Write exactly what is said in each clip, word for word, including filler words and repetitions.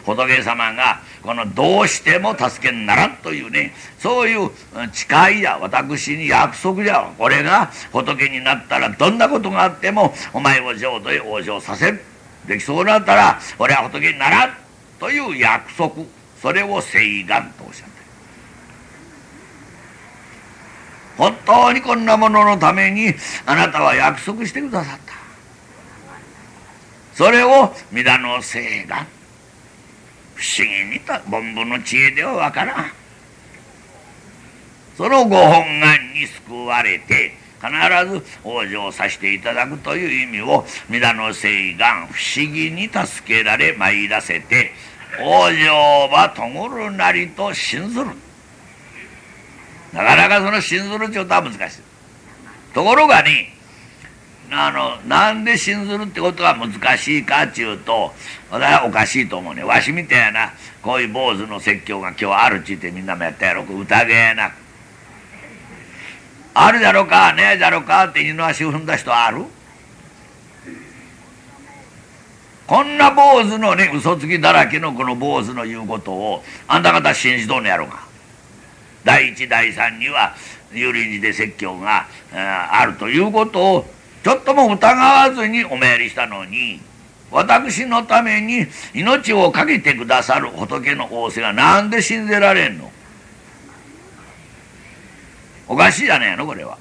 仏様がこのどうしても助けにならんというね、そういう誓いや私に約束じゃ、これが仏になったらどんなことがあってもお前を浄土へ往生させる、できそうなったら俺は仏にならんという約束、それを誓願とおっしゃって、本当にこんなもののためにあなたは約束してくださった。それを皆の誓願、不思議にと凡夫の知恵ではわからん。そのご本願に救われて必ず往生させていただくという意味を皆の誓願、不思議に助けられ参らせて往生はとぐるなりと信ずる。なかなかその信ずるってことは難しい。ところがね、あのなんで信ずるってことが難しいかっていうと、私はおかしいと思うね。わしみたいなこういう坊主の説教が今日あるっちってみんなもやったやろ、疑えなくあるじゃろかねえじゃろかって二の足を踏んだ人ある？こんな坊主のね、嘘つきだらけのこの坊主の言うことをあんた方信じとんのやろが。第一第三には有林寺で説教があるということをちょっとも疑わずにお参りしたのに、私のために命を懸けてくださる仏の仰せがなんで信じられんの？おかしいじゃねえのこれは。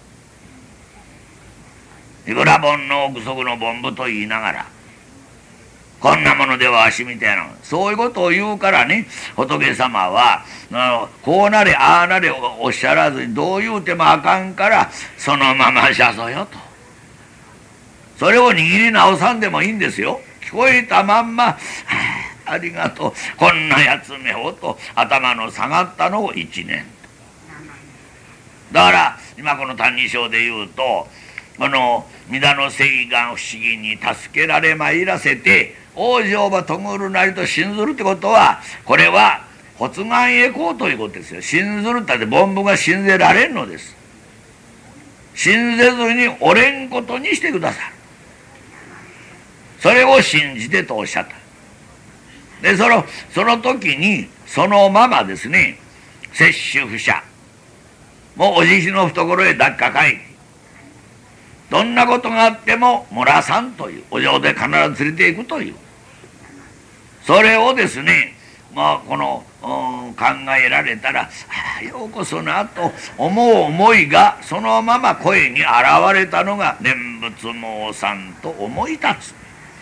いくら煩悩具足の凡夫と言いながら、こんなものではわしみたいな、そういうことを言うからね、仏様はあのこうなれああなれおっしゃらずに、どう言うてもあかんからそのままじゃぞよと。それを握り直さんでもいいんですよ。聞こえたまんま、はあ、ありがとう、こんなやつめをと頭の下がったのを一年。だから今この「歎異抄」で言うと、この皆の誓願不思議に助けられ参らせて往生ばとぐるなりと信ずるってことは、これは発願へこうということですよ。信ずるったって凡夫が信ぜられんのです。信ぜずにおれんことにしてくださる。それを信じてとおっしゃった。でそのその時にそのままですね、摂取不捨、もうお慈悲の懐へ抱っかかえて、どんなことがあっても漏らさんという、お嬢で必ず連れていくという、それをですね、まあこの、うん、考えられたら、ああようこそなと思う思いがそのまま声に現れたのが念仏申さんと思い立つ。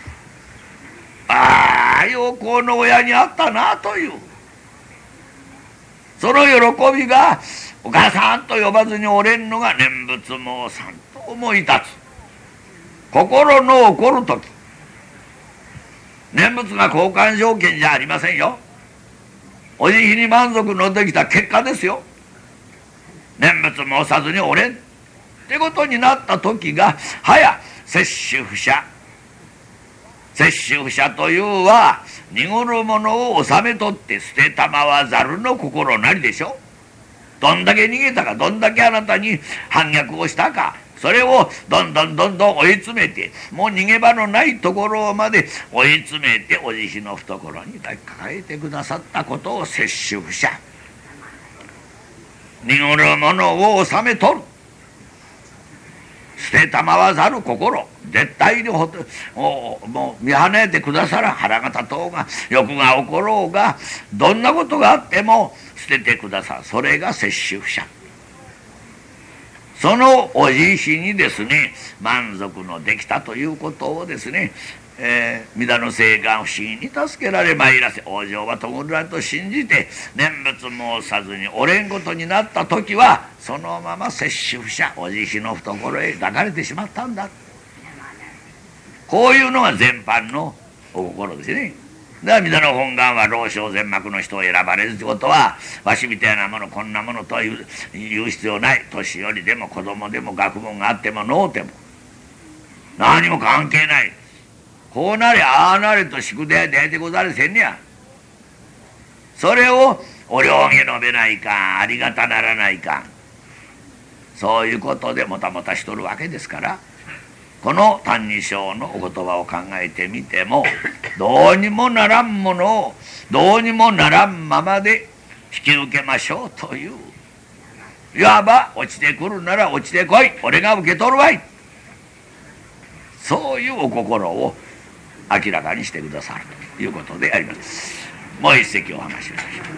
ああようこの親にあったなという、その喜びがお母さんと呼ばずにおれんのが念仏申さんと思い立つ。心の起こる時、念仏が交換条件じゃありませんよ。お慈悲に満足のできた結果ですよ。念仏申さずにおれんってことになった時が、はや摂取不捨。摂取不捨というは濁るものを収めとって捨てたまわざるの心なりでしょ。どんだけ逃げたか、どんだけあなたに反逆をしたか、それをどんどんどんどん追い詰めて、もう逃げ場のないところまで追い詰めてお慈悲の懐に抱きかかえてくださったことを摂取不捨。濁るものを収めとる、捨てたまわざる心、絶対にほともうもう見放ねてくださらん。腹が立とうが欲が起ころうが、どんなことがあっても捨ててくださる。それが摂取不捨。そのお慈悲にですね、満足のできたということをですね、えー、皆の誓願不思議に助けられ参らせ、往生はとぐるなりと信じて念仏申さずにおれんことになった時は、そのまま摂取不捨、お慈悲の懐へ抱かれてしまったんだ。こういうのが全般のお心ですね。だから皆の本願は老少全幕の人を選ばれるってことは、わしみたいなもの、こんなものとは言う、言う必要ない。年寄りでも子供でも学問があってものうても何も関係ない。こうなれああなれと宿題でてござるせんねや。それをお両下述べないかん、ありがたならないかん、そういうことでもたもたしとるわけですから、 この「歎異抄」のお言葉を考えてみても、どうにもならんものをどうにもならんままで引き受けましょうという、いわば落ちてくるなら落ちてこい、俺が受け取るわい、そういうお心を明らかにしてくださるということであります。もう一席お話をいたします。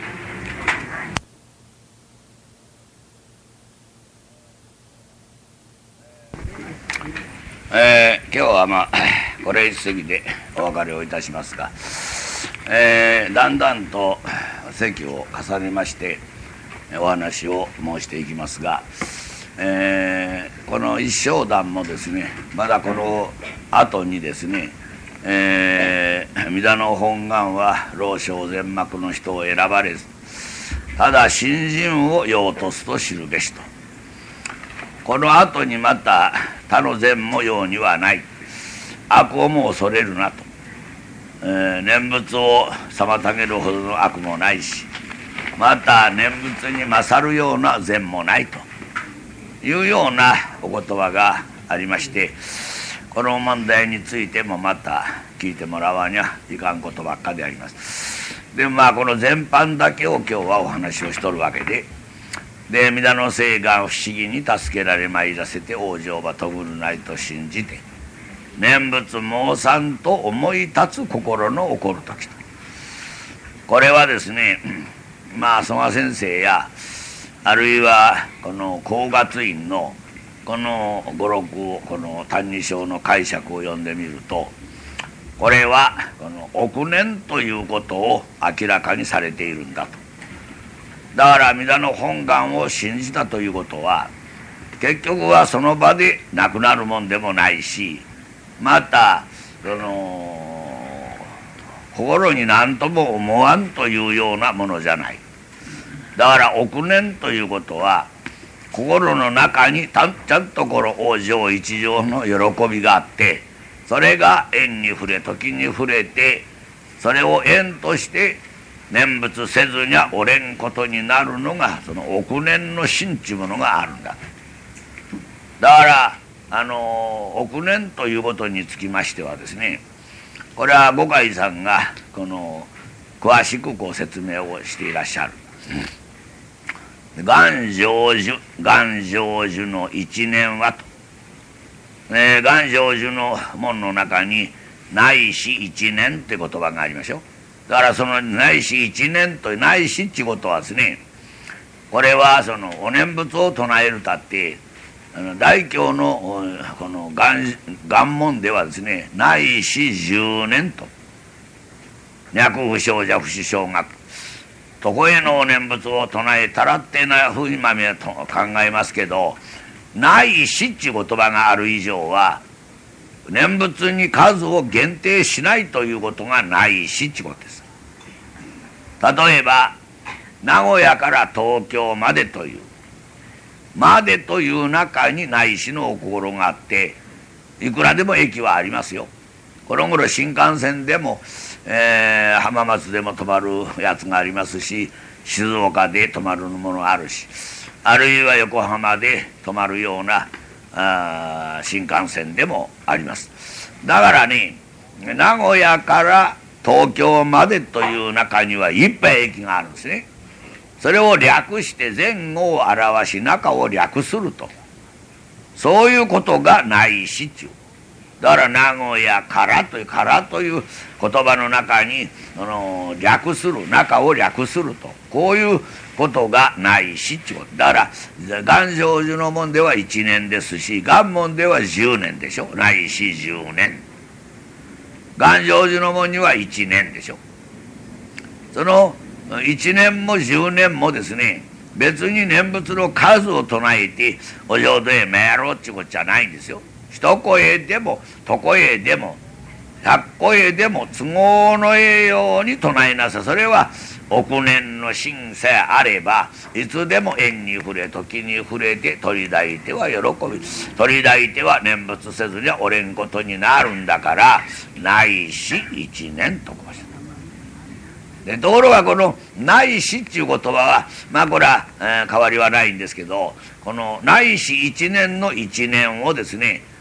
えー、今日はまあこれ一席でお別れをいたしますが、えー、だんだんと席を重ねましてお話を申していきますが、えー、この一生談もですね、まだこの後にですね、えー、弥陀の本願は老少全幕の人を選ばれず、ただ信心を要とすと知るべしと、この後にまた他の善も用にはない、悪をも恐れるなと、えー、念仏を妨げるほどの悪もないし、また念仏に勝るような善もないというようなお言葉がありまして、この問題についてもまた聞いてもらわにはいかんことばっかであります。でまあこの全般だけを今日はお話をしとるわけで、で弥陀の誓願不思議に助けられまいらせて往生ばとぐるないと信じて念仏申さんと思い立つ心の起こる時と、これはですね、まあ曽我先生やあるいはこの光月院のこの語録を、この「歎異抄」の解釈を読んでみると、これはこの憶念ということを明らかにされているんだと。だから弥陀の本願を信じたということは、結局はその場で亡くなるもんでもないし、またその心に何とも思わんというようなものじゃない。だから憶念ということは、心の中にちゃんとこの往生一条の喜びがあって、それが縁に触れ時に触れて、それを縁として念仏せずにはおれんことになるのが、その憶念の心ちゅうものがあるんだ。だからあの憶念ということにつきましてはですね、これは五海さんがこの詳しくこう説明をしていらっしゃる。願成就願成就の一年はと、えー、願成就の門の中にないし一年って言葉がありましょう。だからそのないし一年とないしっていうことはですね、これはそのお念仏を唱えるたってあの大経のこの願願文ではですね、ないし十年と、脈不生者不死小学、床へのお念仏を唱えたらってなふうにまみはと考えますけど、ないしっていう言葉がある以上は念仏に数を限定しないということがないしっていうことです。例えば名古屋から東京までというまでという中にないしのお心があって、いくらでも駅はありますよ。この頃新幹線でも、えー、浜松でも止まるやつがありますし、静岡で止まるものがあるし、あるいは横浜で止まるようなあ新幹線でもあります。だからね、名古屋から東京までという中にはいっぱい駅があるんですね。それを略して前後を表し中を略すると、そういうことがないしっていう。だから名古屋からというからという言葉の中にあの略する、中を略すると、こういうことがないしっていうことだから、願成就の門ではいちねんですし、願門ではじゅうねんでしょ。ないしじゅうねん、願成就の門にはいちねんでしょ。そのいちねんもじゅうねんもですね、別に念仏の数を唱えてお浄土へ参ろうっていうことじゃないんですよ。一声でも床へでも百声でも都合のええように唱えなさい。それは憶念の心さえあれば、いつでも縁に触れ時に触れて、取り抱いては喜び、取り抱いては念仏せずにはおれんことになるんだから、ないし一年とこうした。でところがこのないしっていう言葉はまあこれは、えー、変わりはないんですけど、このないし一年の一年をですね、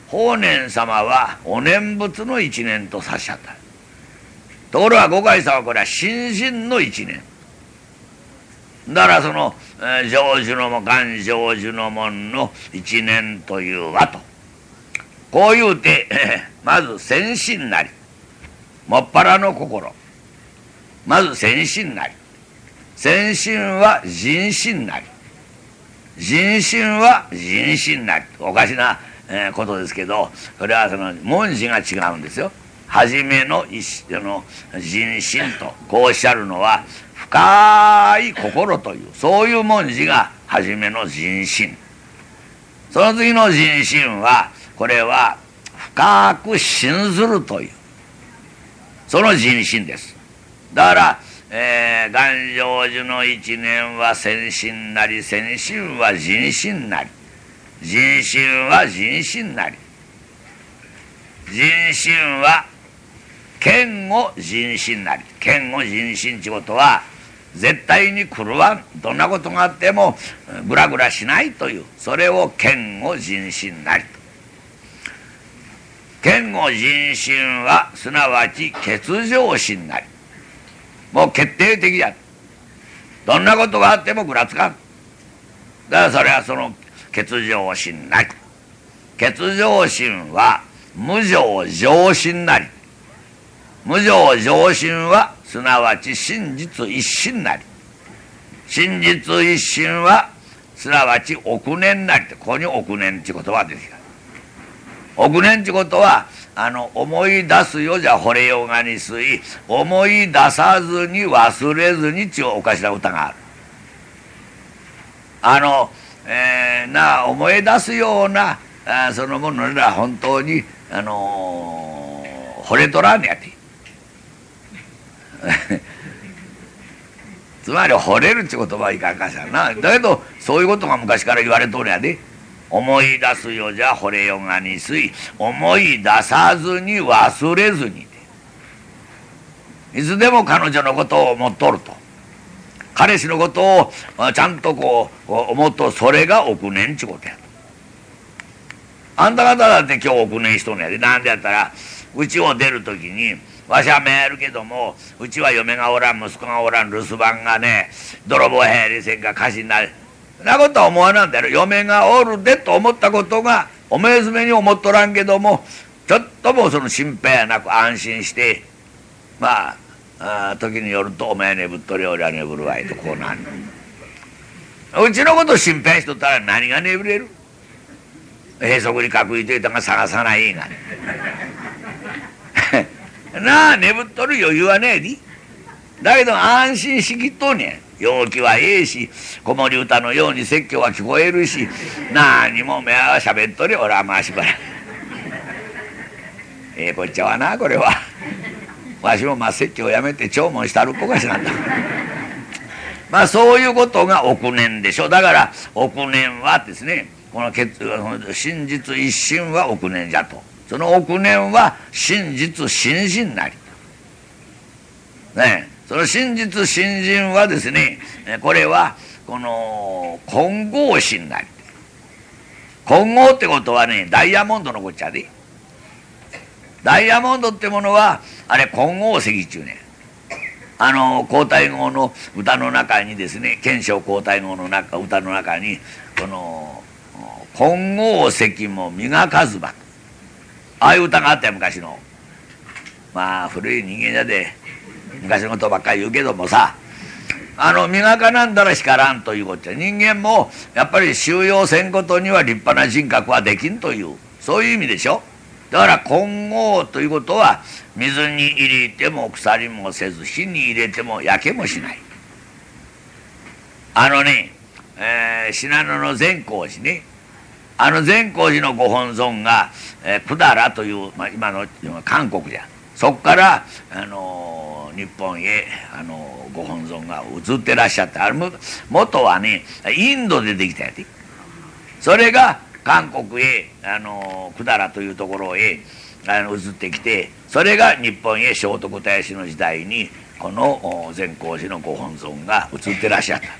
法然様はお念仏の一年とさしちゃった。ところが五海さんはこれは心身の一年だからその、えー、成就の門願成就の門の一年というわとこう言うて、えー、まず先心なりもっぱらの心まず先心なり先心は人心なり人心は人心なりおかしな、えー、ことですけどこれはその文字が違うんですよ。はじめの一の人心とこうおっしゃるのは深い心というそういう文字がはじめの人心。その次の人心はこれは深く信ずるというその人心です。だから、えー、願成就の一年は先心なり先心は人心なり人心は人心なり人心は剣を人心なり剣を人心ってことは絶対に狂わんどんなことがあってもグラグラしないというそれを剣を人心なりと。剣を人心はすなわち欠如心なりもう決定的だどんなことがあってもぐらつかんだからそれはその欠如心なり欠如心は無常常心なり無常常心はすなわち真実一心なり真実一心はすなわち億年なりってここに億年って言葉が出てきた。億年ってことはあの思い出すよじゃ惚れようがにすい思い出さずに忘れずにちゅうおかしな歌がある。あの、えー、な思い出すようなあそのものなら本当にあのー、惚れとらんねやてつまり惚れるって言葉はいかんかしらな。だけどそういうことが昔から言われとるやで。思い出すよじゃ惚れよがにすい思い出さずに忘れずにいつでも彼女のことを思っとると彼氏のことをちゃんとこう思っとるそれが億年ってことや。あんた方だって今日億年しとんのやで。なんでやったらうちを出る時にわしはめえるけどもうちは嫁がおらん息子がおらん留守番がね泥棒やりせんか火事になるそんなことは思わなんだよ。嫁がおるでと思ったことがおめえずめに思っとらんけどもちょっともその心配なく安心してまああ時によるとお前眠っとるよりは眠るわいとこうなんのうちのこと心配しとったら何が眠れる閉塞に隠いといたが探さないがなあ眠っとる余裕はねえでだけど安心しきっとんねん。陽気はええし子守歌のように説教は聞こえるし何も目はしゃべっとるよ俺はまあしばらくええこっちゃはなこれはわしもまあ説教をやめて弔問したるっこかしなんだまあそういうことが億年でしょ。だから億年はですねこの真実一心は億年じゃとその億年は真実真心なりねえその真実真心はですねこれはこの金剛心なり金剛ってことはねダイヤモンドのこっちゃでダイヤモンドってものはあれ金剛石っちゅうねあの皇太后の歌の中にですね賢章皇太后の中歌の中にこの金剛石も磨かずばああいう歌があったよ昔のまあ古い人間じゃで昔のことばっかり言うけどもさあの磨かなんだら光らんということで人間もやっぱり収容せんことには立派な人格はできんというそういう意味でしょ。だから金剛ということは水に入れても腐りもせず火に入れても焼けもしない。あのね、えー、信濃の善光寺ねあの善光寺のご本尊が、えー、百済という、まあ、今の韓国じゃそこから、あのー、日本へ、あのー、ご本尊が移ってらっしゃってあれも元はねインドでできたやつそれが韓国へ、あのー、百済というところへあの移ってきてそれが日本へ聖徳太子の時代にこの善光寺のご本尊が移ってらっしゃった。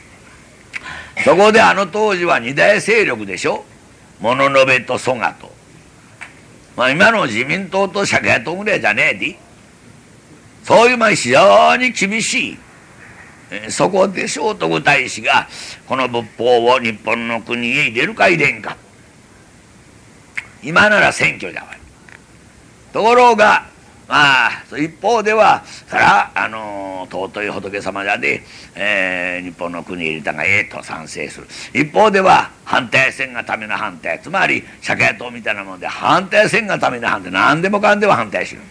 そこであの当時は二大勢力でしょ物部と蘇我とまあ、今の自民党と社会党ぐらいじゃねえで、そういうまあ非常に厳しい、えー、そこで聖徳太子がこの仏法を日本の国へ入れるか入れんか。今なら選挙だわ。ところがまあ一方ではそらあのー、尊い仏様じゃで、えー、日本の国へ入れたがええと賛成する。一方では反対せんがための反対、つまり社会党みたいなもんで反対せんがための反対、何でもかんでも反対しる。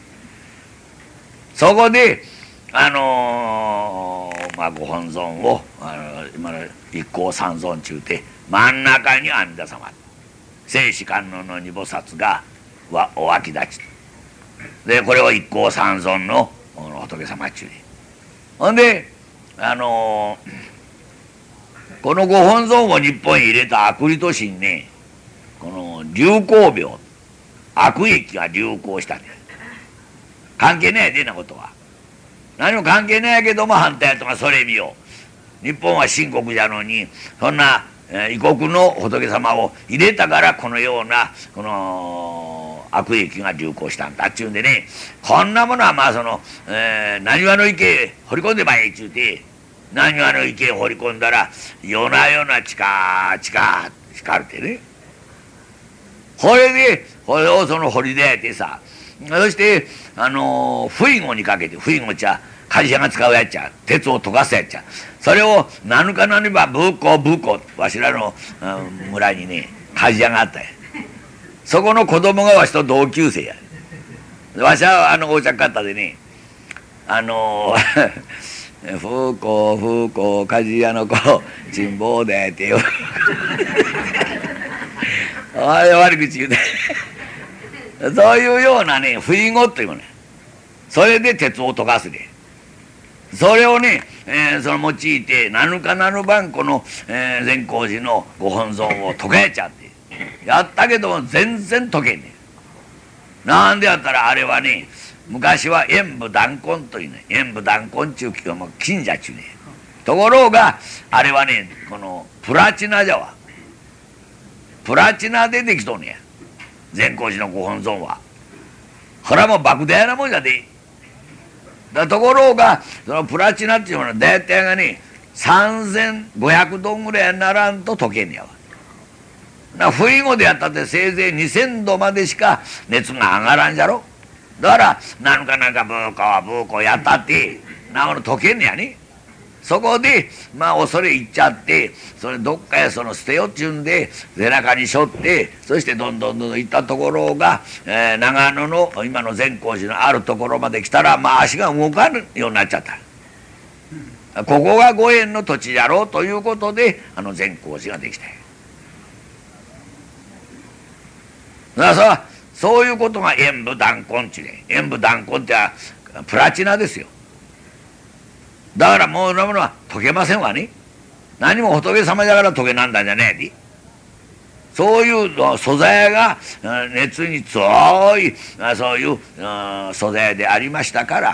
そこであのー、まあご本尊をあの今の一行三尊中で真ん中に阿弥陀様、聖子観音の二菩薩がわお脇立ちで、これを一行三尊の仏様中で、ほんであのー、このご本尊を日本へ入れた悪利都市にね、この流行病、悪疫が流行したんです。関係ないでなことは何も関係ないけども反対とかそれ見よう。日本は神国じゃのにそんな、えー、異国の仏様を入れたからこのようなこの悪疫が流行したんだっちゅうんでね、こんなものはまあその、えー、浪速の池へ掘り込んでまえっちゅうて、浪速の池へ掘り込んだら夜な夜なチカチカ光るてね、これでこれをその掘り出やってさ、そしてあのー、フイゴにかけて、フイゴっちゃ会社が使うやっちゃ、鉄を溶かすやっちゃ、それを何か何ばブーコブーコ、わしらの、うん、村にね鍛冶屋があったや。そこの子供がわしと同級生や。わしはあのお茶方でね、あのー、フーコフーコ鍛冶屋の子珍宝でってよあれ悪口言うてそういうようなね不意語っていうのね、それで鉄を溶かすで、それをね、えー、その用いて何かなる番この、えー、善光寺のご本尊を溶けちゃってやったけども全然溶けんねん。なんでやったらあれはね、昔は演武断根というね、演武断根ちゅう気がもう金じゃちゅうね。ところがあれはね、このプラチナじゃわ、プラチナでできとんねや、善光寺のご本尊は。これはもう莫大なもんじゃで。だところがそのプラチナっていうものは大体がねさんぜんごひゃくどぐらいにならんと溶けんねやわ。な不意語でやったってせいぜいにせんどまでしか熱が上がらんじゃろ。だから何かなんかブーコはブーコやったってなおの溶けんねやね。そこでまあ恐れ入っちゃって、それどっかへその捨てよっちゅうんで背中に背負って、そしてどんどんどんどん行ったところが、えー、長野の今の善光寺のあるところまで来たらまあ足が動かぬようになっちゃった。ここがご縁の土地じゃろうということであの善光寺ができた。だからそういうことが演武断根地で、演武断根ってはプラチナですよ。だからもうなものは溶けませんわね。何も仏様だから溶けなんだんじゃねえで。そういう素材が熱に強いそういう素材でありましたから、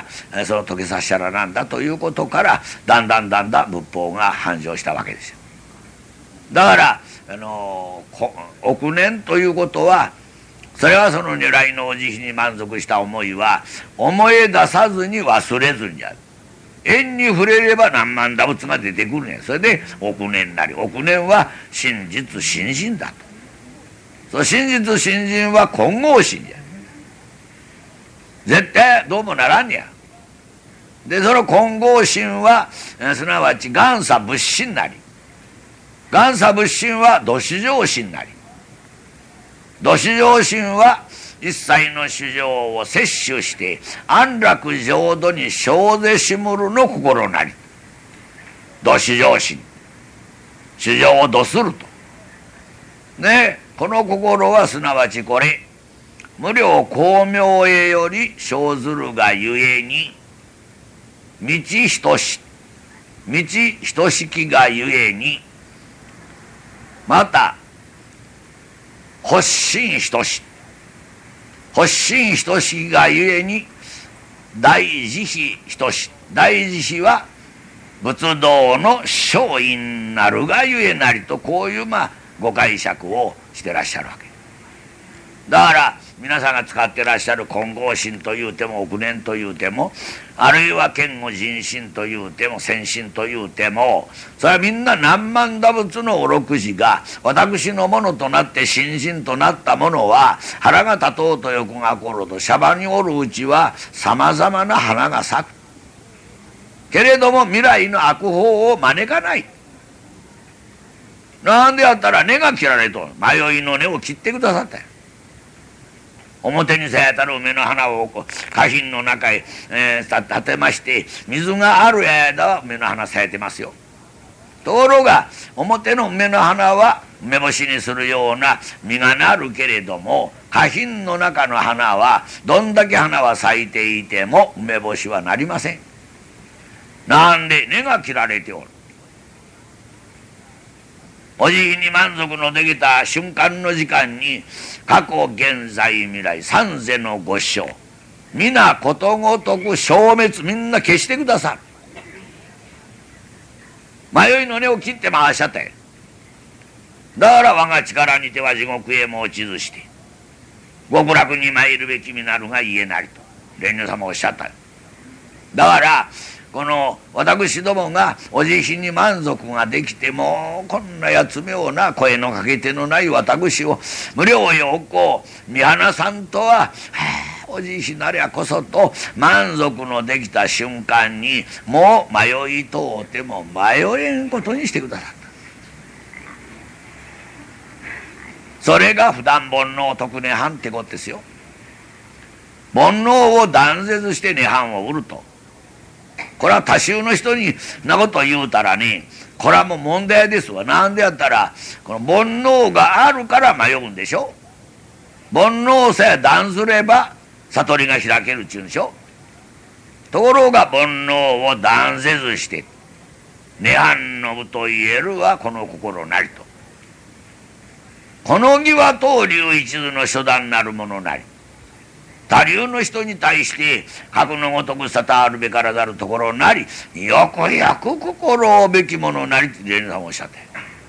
その溶けさせたらなんだということからだんだんだんだん仏法が繁盛したわけですよ。だからあの億年ということは、それはその如来のお慈悲に満足した思いは思い出さずに忘れずにじゃる。縁に触れれば何万打仏が出てくるねん。それで億年なり、億年は真実真心だと。その真実真心は金剛心じゃ。絶対どうもならんや。でその金剛心はすなわち元佐仏心なり、元佐仏心は土至上心なり、土至上心は一切の衆生を摂取して安楽浄土に生ぜしむるの心なり、土至上心、衆生を度するとね。この心はすなわちこれ無量光明へより生ずるがゆえに道等し道等しきがゆえに、また発心等し発心等しがゆえに大慈悲等し、大慈悲は仏道の勝因なるがゆえなりと、こういうまあご解釈をしてらっしゃるわけだから、 皆さんが使ってらっしゃる金剛心というても億年というても、あるいは剣護人心というても先心というても、それはみんな何万打仏のお六時が私のものとなって心身となったものは、腹が立とうと欲が起こるとシャバにおるうちはさまざまな花が咲くけれども、未来の悪法を招かない。なんでやったら根が切られと、迷いの根を切ってくださったよ。表に咲いたる梅の花を花瓶の中へ、えー、立てまして、水がある間は梅の花咲いてますよ。ところが表の梅の花は梅干しにするような実がなるけれども、花瓶の中の花はどんだけ花は咲いていても梅干しはなりません。なんで根が切られておる。お慈悲に満足のできた瞬間の時間に、過去現在未来三世のご師匠皆ことごとく消滅、みんな消してくださる。迷いの根を切って回しちゃったよ。だから我が力にては地獄へも落ちずして極楽に参るべきみなるが家なりと蓮如様おっしゃったよ。だからこの私どもがお慈悲に満足ができても、こんなやつ妙な声のかけ手のない私を無料陽光見放さんとは、はあ、お慈悲なりゃこそと満足のできた瞬間に、もう迷いとうても迷えんことにしてくださった。それが普段煩悩特涅槃ってことですよ。煩悩を断絶して涅槃を売ると、これは多宗の人になこと言うたらね、これはもう問題ですわ。なんでやったらこの煩悩があるから迷うんでしょ。煩悩さえ断すれば悟りが開けるっちゅうんでしょ。ところが煩悩を断せずして涅槃の部と言えるはこの心なりと、この義は当流一途の初段なるものなり、他流の人に対して格のごとく沙汰あるべからざるところなり、よくよく心をべきものなりって蓮如さんおっしゃって、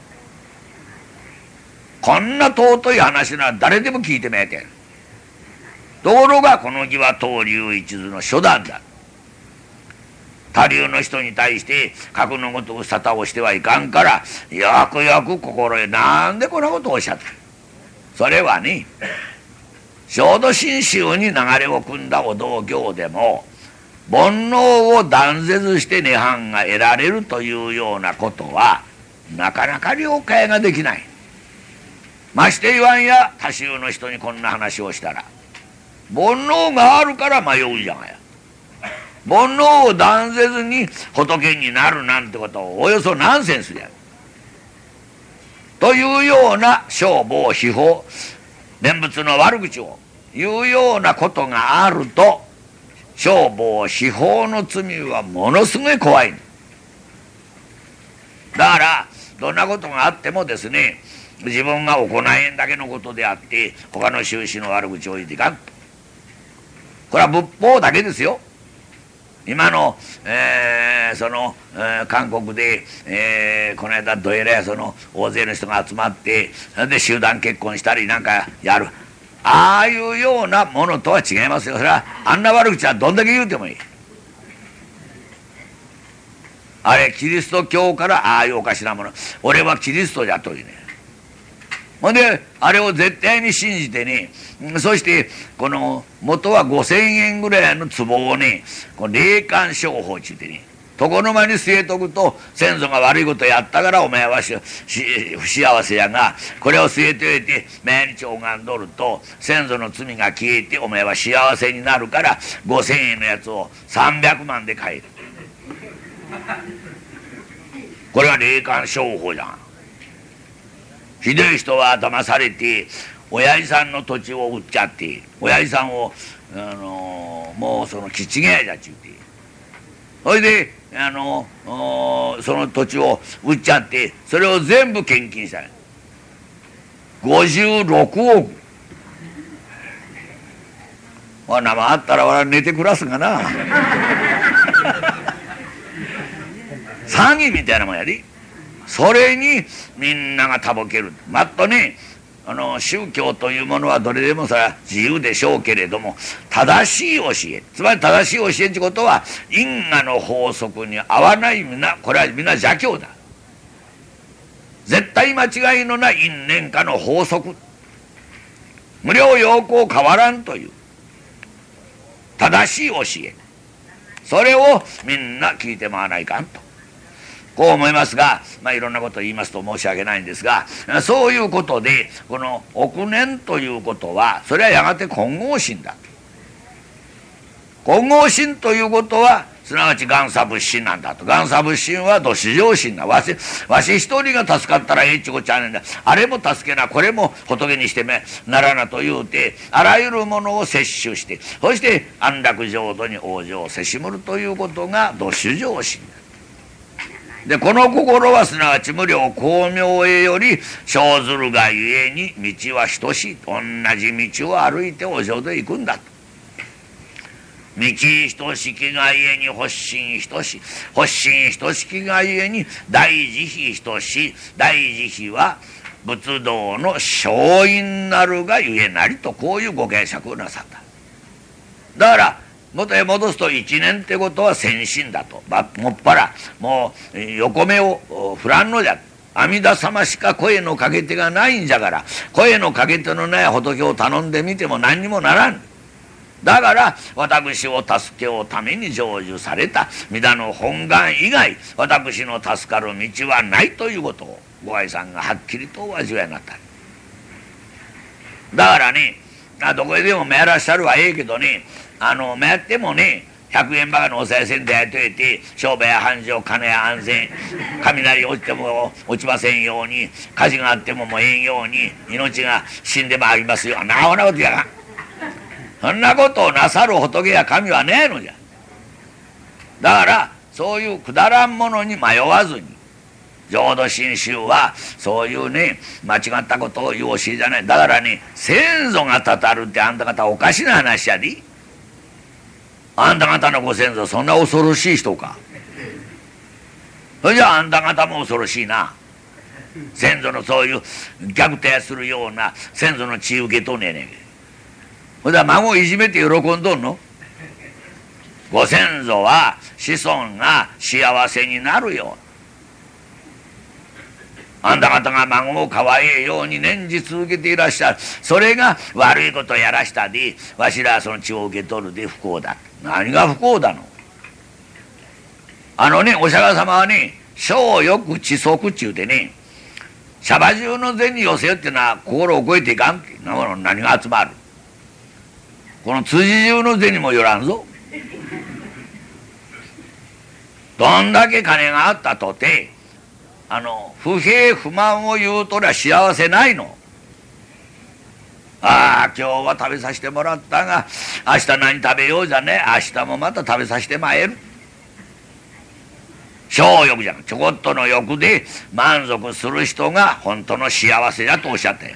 こんな尊い話なら誰でも聞いてみえてる。ところがこの義は当流一途の初段だ。他流の人に対して格のごとく沙汰をしてはいかんから、よくよく心得。なんでこんなことをおっしゃってる。それはね、浄土真宗に流れを組んだお道行でも煩悩を断絶して涅槃が得られるというようなことはなかなか了解ができない。まして言わんや他宗の人にこんな話をしたら、煩悩があるから迷うじゃがや。煩悩を断絶に仏になるなんてことはおよそナンセンスやというような商法非法念仏の悪口を言うようなことがあると、商法非法の罪はものすごい怖い。だからどんなことがあってもですね、自分が行えんだけのことであって他の宗師の悪口を言っていかん。これは仏法だけですよ。今の、えー、その、えー、韓国で、えー、この間どえらいその大勢の人が集まってで集団結婚したりなんかやる、ああいうようなものとは違いますよ。それはあんな悪口はどんだけ言うてもいい。あれキリスト教からああいうおかしなもの、俺はキリストじゃというね。ほんであれを絶対に信じてね、そしてこの元はごせんえんぐらいの壺をね、この霊感商法って言ってね、床の間に据えとくと先祖が悪いことやったからお前はしし不幸せやが、これを据えておいて毎日拝んどると先祖の罪が消えてお前は幸せになるからごせんえんのやつをさんびゃくまんで買える。これは霊感商法じゃん。ひどい人は騙されて親父さんの土地を売っちゃって、親父さんを、あのー、もうその気違いだっちゅうて、それで、あのー、その土地を売っちゃってそれを全部献金したごじゅうろくおく。まあ生あったら俺は寝て暮らすがな詐欺みたいなもんやで。それにみんながたぼける。まっとね、 あの宗教というものはどれでもそれは自由でしょうけれども、正しい教え、つまり正しい教えってことは因果の法則に合わない皆、これは皆邪教だ。絶対間違いのない因縁化の法則、無量陽光変わらんという正しい教え、それをみんな聞いてもらわないかんと、こう思いますが、まあいろんなことを言いますと申し訳ないんですが、そういうことでこの憶念ということはそれはやがて混合心だ。混合心ということはすなわち元祖仏心なんだと。元祖仏心はど至上心だ。わしわし一人が助かったらええっちゅうこっちゃねんだ。あれも助けな、これも仏にしてめならなと言うて、あらゆるものを摂取して、そして安楽浄土に往生をせしむるということがど至上心だ。でこの心はすなわち無量光明へより生ずるがゆえに道は等しい。同じ道を歩いてお浄土へ行くんだと。道等しきがゆえに発心等しい。発心等しきがゆえに大慈悲等しい。大慈悲は仏道の勝因なるがゆえなりと、こういうご解釈をなさった。だから元へ戻すと一年ってことは先進だと。もっぱらもう横目を振らんのじゃ。阿弥陀様しか声のかけ手がないんじゃから、声のかけ手のない仏を頼んでみても何にもならん。だから私を助けようために成就された弥陀の本願以外私の助かる道はないということをご愛さんがはっきりとお味わいになった。だからね、どこへでも目やらっしゃるはええけどね、あの目やってもね、ひゃくえんばかのおさい銭でやっといて、商売や繁盛、金や安全、雷落ちても落ちませんように、火事があってももうえんように、命が死んでもありますよ、なほなことやがそんなことをなさる仏や神はねえのじゃ。だからそういうくだらんものに迷わずに、浄土真宗はそういうね間違ったことを言う教えじゃない。だからね、先祖がたたるってあんた方おかしな話やで。あんた方のご先祖そんな恐ろしい人か。それじゃああんた方も恐ろしいな。先祖のそういう逆転するような先祖の血受けとんねえねん。それでは孫をいじめて喜んどんの。ご先祖は子孫が幸せになるよ。あんた方が孫をかわいいように念じ続けていらっしゃる。それが悪いことやらしたで、わしらはその血を受け取るで不幸だ。何が不幸だの。あのね、お釈迦様はね、生欲知足っちゅうてね、シャバ中の銭寄せよってのは心を超えていかんってなもの何が集まる。この辻中の銭もよらんぞ。どんだけ金があったとて、あの不平不満を言うとりゃ幸せないの。ああ今日は食べさせてもらったが明日何食べようじゃね、明日もまた食べさせてまえる。小欲じゃん。ちょこっとの欲で満足する人が本当の幸せだとおっしゃって。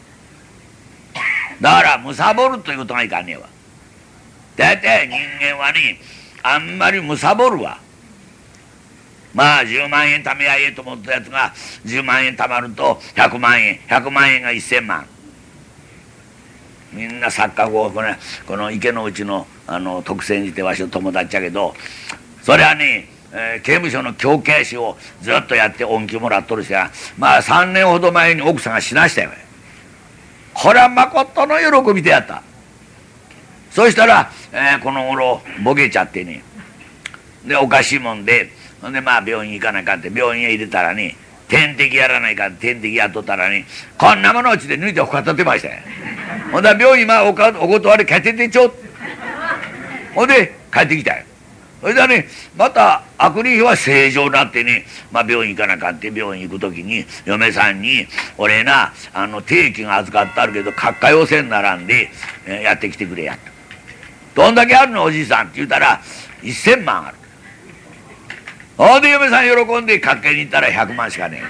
だからむさぼるということがいかんねえわ。だいたい人間はね、あんまりむさぼるわ。まあじゅうまんえん貯めやええと思ったやつがじゅうまんえん貯まるとひゃくまんえん、ひゃくまんえんがせんまん。みんな錯覚をこの、この池の内のあの特選にてわしの友達やけど、それはね、えー、刑務所の教警士をずっとやって恩給もらっとるしや、まあさんねんほど前に奥さんが死なしたよ。これはまことの喜びでやった。そしたら、えー、この頃ボケちゃってね、でおかしいもんで、ほんでまあ病院行かないかんって病院へ入れたらね、点滴やらないかんって点滴やっとったらね、こんなものうちで抜いてほか立てましたよ。ほんで病院まあおかお断り帰ってってちょっほんで帰ってきたよ。それでね、また悪理は正常になってね、まあ、病院行かなあかんって病院行く時に嫁さんに「俺なあの定期が預かってあるけどかっかよせんならんで、えー、やってきてくれや」と。どんだけあるのおじいさんって言うたらせんまんある。ほんで嫁さん喜んでかっかいに行ったらひゃくまんしかね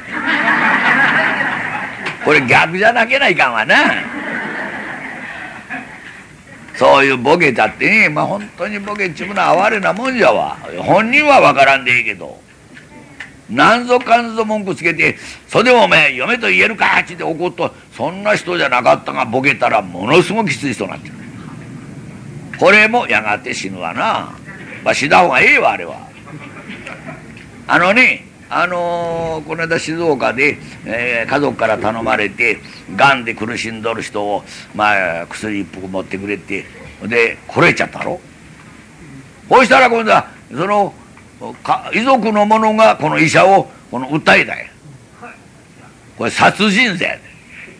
え。これ逆じゃなきゃないかんわな。そういうボケだってね、まあ本当にボケっちゅうのは哀れなもんじゃわ。本人は分からんでいいけど、 なんぞかんぞ文句つけて「それでもお前嫁と言えるか」って怒っと、そんな人じゃなかったがボケたらものすごくきつい人になってる。これもやがて死ぬわな。まあ死んだ方がええわあれは。あのねあのー、この間静岡で、えー、家族から頼まれてがんで苦しんどる人を、まあ、薬一服持ってくれってでこれちゃったろ。こうしたら今度はそのか遺族の者がこの医者をこの訴えたんや。これ殺人罪やで。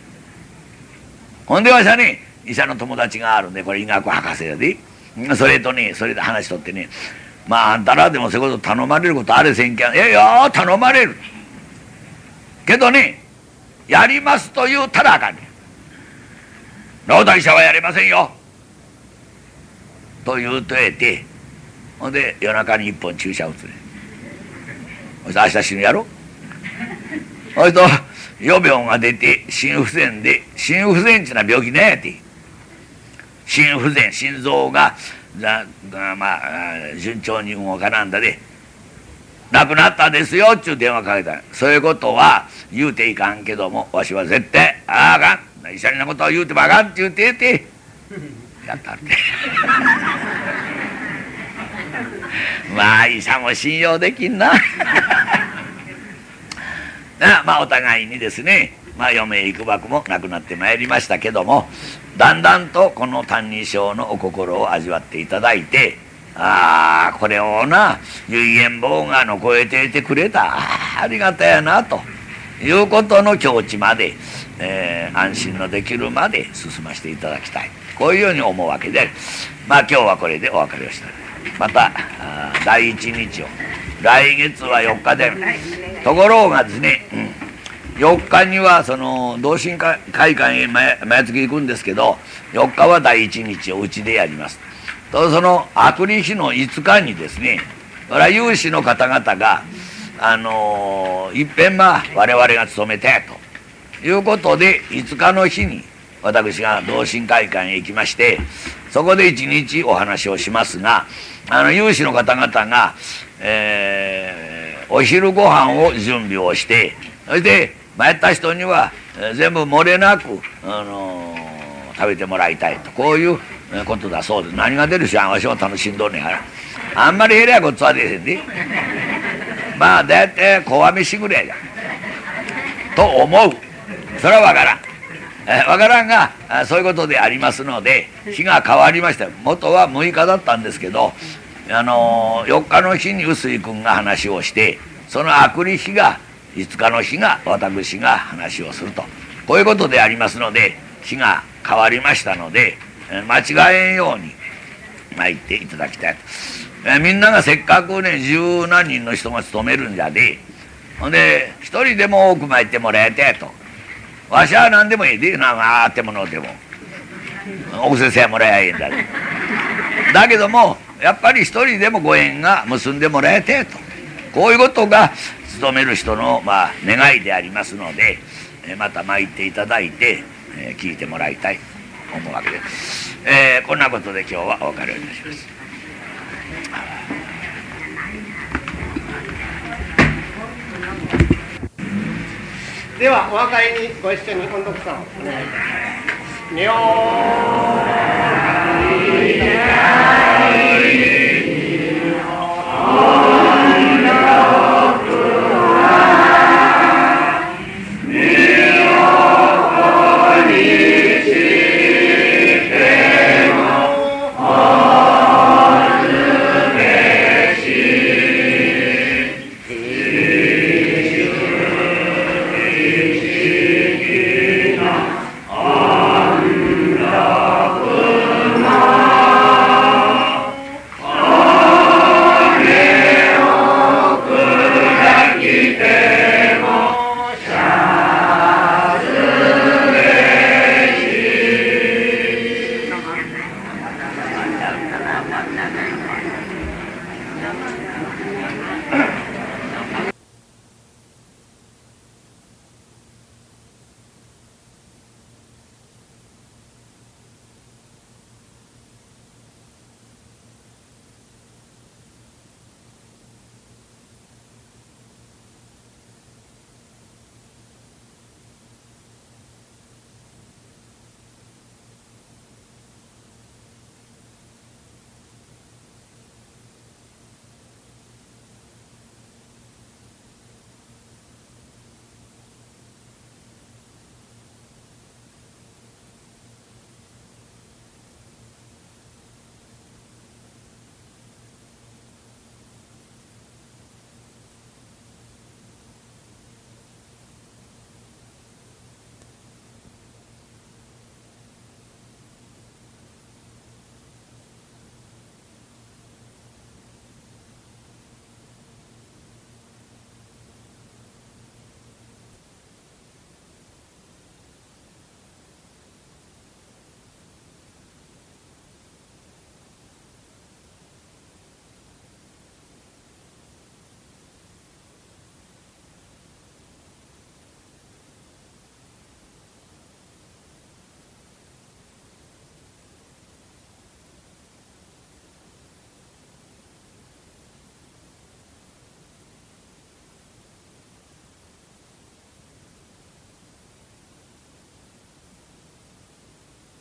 ほんでわしはね医者の友達があるんで、これ医学博士やで、それとねそれで話しとってね、まああんたらでもそういうこと頼まれることあれせんけん、えいや頼まれるけどねやりますと言うたらあかんねん。老体者はやりませんよと言うとえて、ほんで夜中に一本注射打つね。そして明日死ぬやろ。それと予病が出て心不全で、心不全っていうのは病気ねやて、心不全、心臓がまあ順調に動かなんだで亡くなったですよっちゅう電話かけた。そういうことは言うていかんけども、わしは絶対ああかん、医者になことは言うてもあかんって言うててやったってまあ医者も信用できんななまあお互いにですね、まあ余命いくばくもなくなってまいりましたけども、だんだんとこの「歎異抄」のお心を味わっていただいて、ああこれをな唯円坊が残えていてくれた、あありがたやなということの境地まで、えー、安心のできるまで進ませていただきたい、こういうように思うわけである。まあ今日はこれでお別れをした。まただいいちにちを来月はよっかで、ところがですね、うん、よっかにはその同心会館へ毎月行くんですけど、よっかはだいいちにちをうちでやりますと、そのあくり日のいつかにですね、これは有志の方々があのー、いっぺんまあ我々が務めてということでいつかの日に私が同心会館へ行きまして、そこでいちにちお話をしますが、あの有志の方々が、えー、お昼ご飯を準備をして、そして参った人には、えー、全部漏れなく、あのー、食べてもらいたいと、こういうことだそうです。何が出るしわしも楽しんどんねんから、あんまりえらいことは出へんで、まあだいたい小わ飯ぐらいだと思う。それは分からん、えー、分からんがあそういうことでありますので、日が変わりました。元はむいかだったんですけど、あのー、よっかの日に臼井君が話をして、そのあくり日がいつかの日が私が話をすると、こういうことでありますので、日が変わりましたので、えー、間違えんように参っていただきたいと、えー、みんながせっかくね十何人の人が勤めるんじゃで、ほんで一人でも多く参ってもらえてと、わしは何でもいいで、なんかあってものうてもお布施さえもらえばいいんだで、だけどもやっぱり一人でもご縁が結んでもらえてと、こういうことが勤める人のまあ願いでありますので、えまた参っていただいて、えー、聞いてもらいたいと思うわけです、えー、こんなことで今日はお別れをいたします。 ではお別れにご一緒に音読さんをお願いいたします。にょー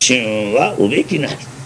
チューンはうべきなり。